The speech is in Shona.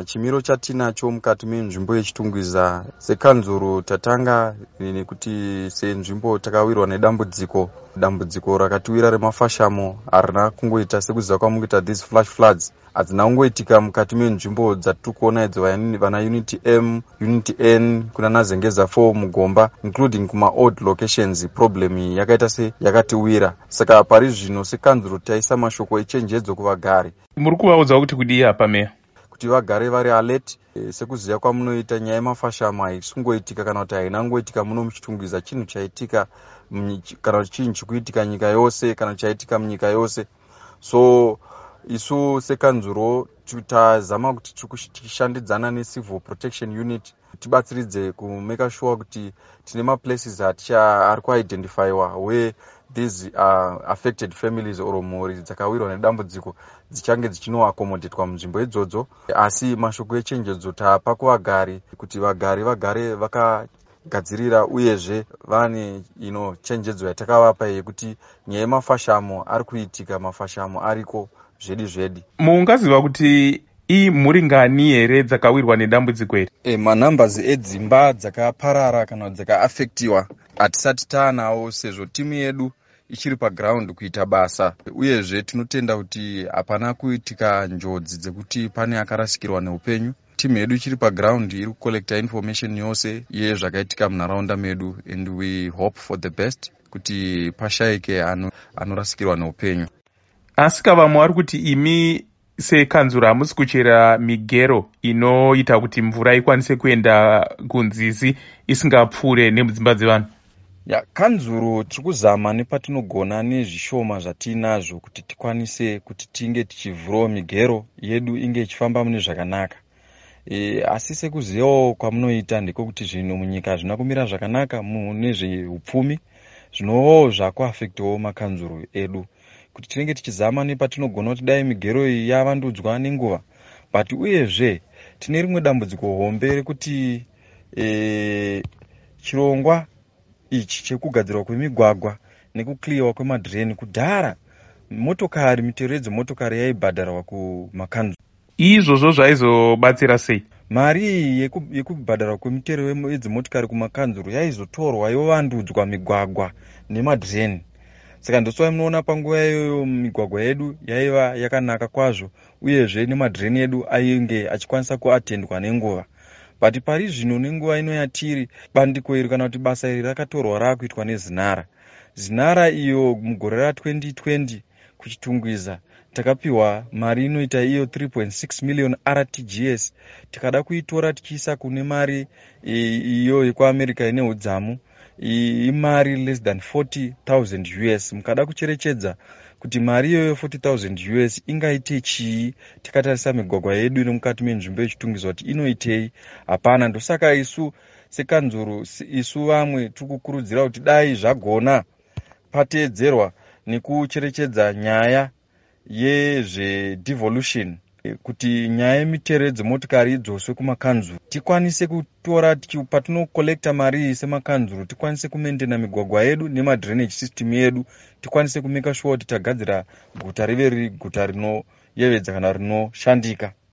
Chimiro chatinacho mukati menzvimbo yechitungwiza sekanzuro tatanga nekuti senzvimbo takawirwa nedambudziko rakatiwira remafashamo harina kungoita sekuziva kwamukuita these flash floods hadzina kungoitika mukati menzvimbo dzatiri kuona idzo vana unity M, unity N, kuna nazengeza 4 mugomba including kuma old locations. Problem yakaita se yakatiwira, saka pari zvino sekanzuro taisa mashoko echenjedzo kuvagari. Muri kuvaudza kuti kudii apa meya? Kuti vagare vari alert, sekuziva kwamunoita nyaya yemafashamo haisungoitika kana kuti haina ngoitika muno muchitungwiza chinhu chaitika kana chinhu chikuitika nyika yose kana chaitika munyika yose. So isu sekanzuro tazama kuti tichishandidzana necivil protection unit tibatsiridze kumeka sure kuti tine maplaces ari kuidentifyiwa where these affected families or mhuri dzakawirwa nedambudziko dzichange dzichinoaccomodatwa munzvimbo idzodzo. Asi mashoko echenjedzo tapa kuvagari kuti vagari vagare vakagadzirira uyezve vane chenjedzo yatakavapa yekuti nyaya yemafashamo ari kuitika, mafashamo ariko zvedi. Mungaziva kuti imhuri ngani here dzakawirwa nedambudziko iri? Manumbers edzimba dzakaparara kana dzakaafektiwa hatisati taanawo sezvo timu yedu ichiri paground kuita basa, uyezve tinotenda kuti hapana kuitika njodzi dzekuti pane akarasikirwa neupenyu. Timu yedu ichiri paground iri kucollecta information yose yezvakaitika munharaunda medu and we hope for the best kuti pashayike anorasikirwa neupenyu. Asi kavamwe vari kuti imi sekanzuro hamusi kuchera migero inoita kuti mvura ikwanise kuenda kunzizi isingapfuure nemudzimba dzevanhu. Kanzuro tiri kuzama nepatinogona nezvishoma zvatinazvo kuti tikwanise kuti tinge tichivhurawo migero yedu inge ichifamba mune zvakanaka. Asi sekuzivawo kwamunoita ndikokuti zvinhu munyika zvina kumira zvakanaka mune zveupfumi zvinowo zvakuafektawo makanzuro edu, kuti tinenge tichizama nepatinogona kuti dai migero iyi yavandudzwa nenguva. But uyezve tine rimwe dambudziko hombe rekuti chirongwa ichi chekugadzirwa kwemigwagwa nekukliwa kwemadhireni, kudhara mitero dzemotokari yaibhadharwa kumakanzuro. Izvozvo zvaizobatsira sei? Mari yekubhadharwa kwemitero yedzimotokari kumakanzuro yaizotorwa yovandudzwa migwagwa nemadhireni. Saka ndoswai munoona panguva iyoyo migwagwa yedu yaiva yakanaka kwazvo, uyezve nemadhireni edu ainge achikwanisa kuatendwa nenguva. But pari zvino nenguva ino yatiri, bandiko iri kana kuti basa iri rakatorwa rakuitwa nezinara. Zinara iyo mugore ra2020 kuchitungwiza takapiwa mari inoita iyo 3.6 million RTGS. Tikada kuitora tichiisa kune mari iyo yekuAmerica ine udzamu, imari less than 40,000 US. Mukada kucherechedza kuti mari iyoyo 40,000 US ingaite chii tikatarisa migwagwa yedu iri mukati menzvimbo yechitungwiza kuti inoitei? Hapana. Ndosaka isu sekanzuro, isu vamwe tiri kukurudzira kuti dai zvagona pateedzerwa nekucherechedza nyaya yezvedevolution, kuti nyaya yemitero dzemotokari idzoswe kumakanzuro, tikwanise kutora patinokolekta mari semakanzuro, tikwanise kumendena migwagwa yedu nemadrainage system yedu, tikwanise kumeka sure kuti tagadzira guta rive riri guta rinoyevedza kana rinoshandika.